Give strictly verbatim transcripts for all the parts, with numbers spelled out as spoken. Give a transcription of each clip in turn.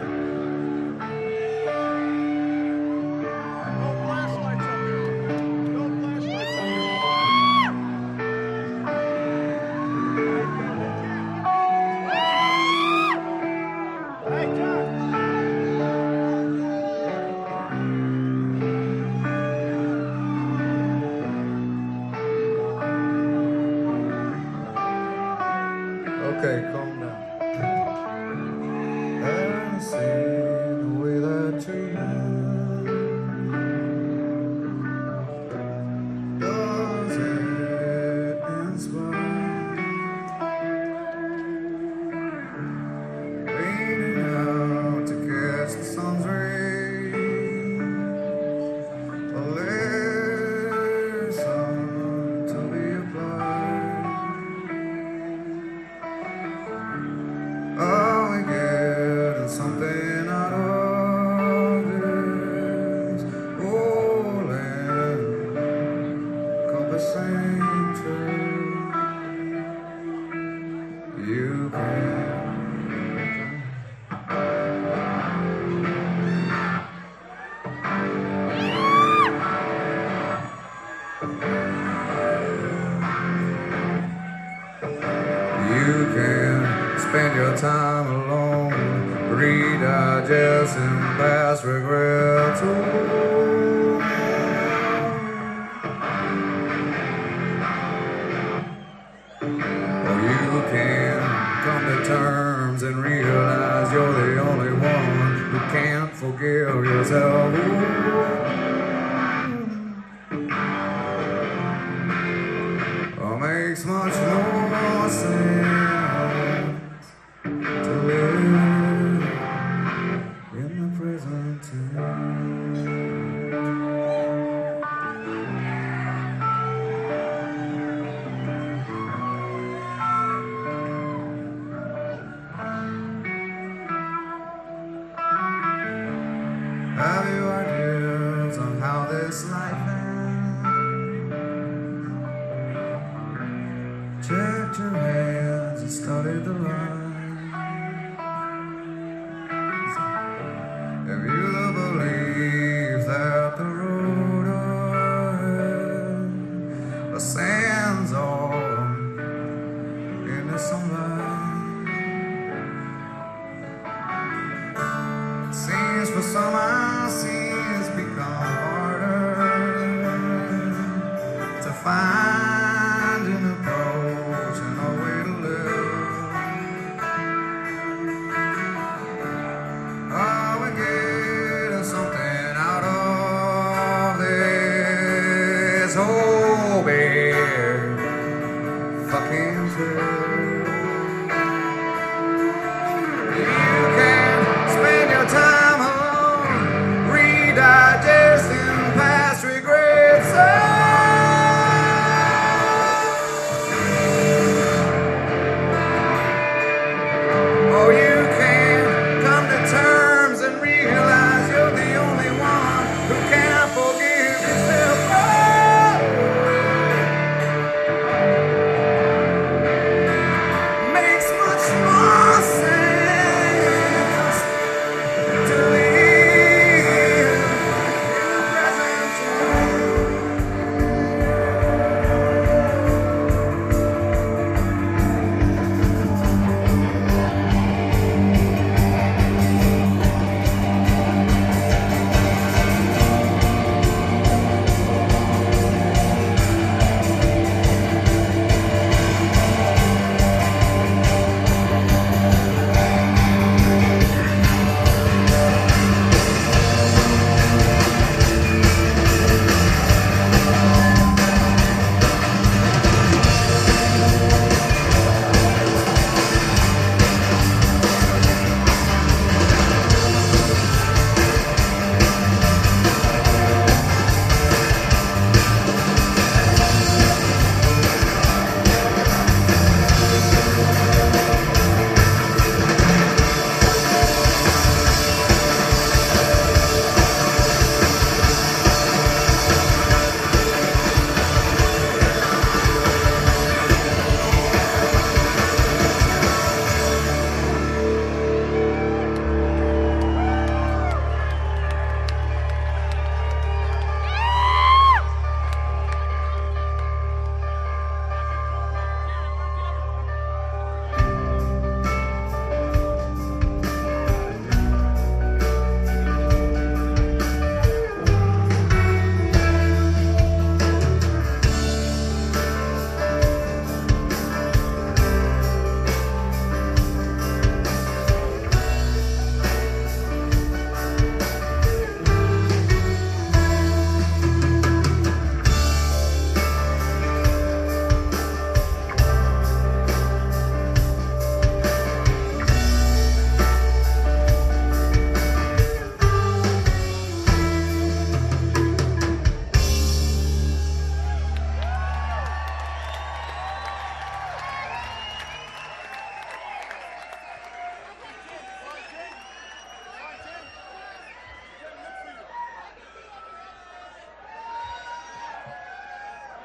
Okay, calm down. And see the way that you does it inspire? Leaning out to catch the sun's rays, a lesson to be applied. Are we getting something out of this whole encompassing you can You can spend your time alone, redigesting past regrets. Oh. Or you can come to terms and realize you're the only one who can't forgive yourself. Oh, makes much more sense to live in the present tense. Have you ideas on how this life ends? Checked your hands and studied the lines. Have you the belief that the road ahead ascends all into sunlight? It seems for some our scenes become harder to find an approach and a way to live. Are we getting something out of this whole big fucking trip? You can spend your time alone, redigesting past regrets. Or you can come to terms and realize you're the only one who can't forgive yourself. Oh.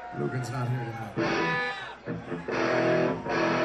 Lugan's not here tonight.